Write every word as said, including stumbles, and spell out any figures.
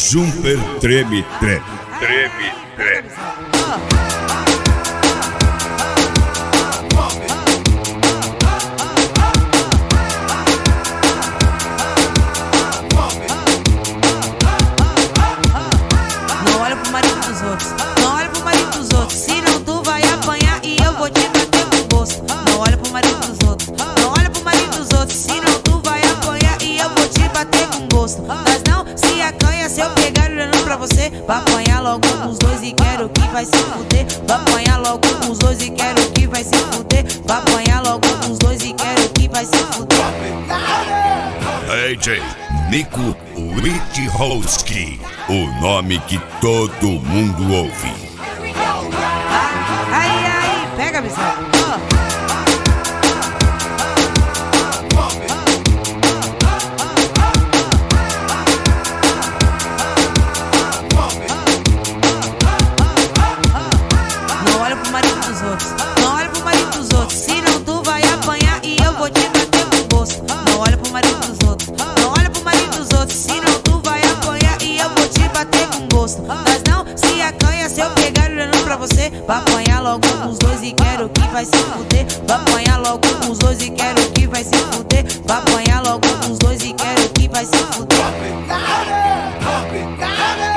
Jumper treme, treme, treme, treme. Não olha pro marido dos outros, não olha pro marido dos outros, senão tu vai apanhar e eu vou te bater com gosto. Não olha pro marido dos outros, não olha pro marido dos outros, senão tu vai apanhar e eu vou te bater com gosto. Mas não se acanha se eu pegar olhando pra você. Vai apanhar logo os dois e quero que vai se fuder. Vai apanhar logo os dois e quero que vai se fuder. Vai apanhar logo os dois e quero que vai se fuder. D J Nico Witchowski, o nome que todo mundo ouve. Aí, aí, pega, bizarro. Não olha pro marido dos outros, não olha pro marido dos outros, senão tu vai apanhar e eu vou te bater com gosto. Não olha pro marido dos outros, não olha pro marido dos outros, senão tu vai apanhar e eu vou te bater com gosto. Mas não se acanha se eu pegar olhando pra você. Vai apanhar logo os dois e quero que vai se fuder. Vai apanhar logo os dois e quero que vai se fuder. Vai apanhar logo os dois e quero que vai se fuder.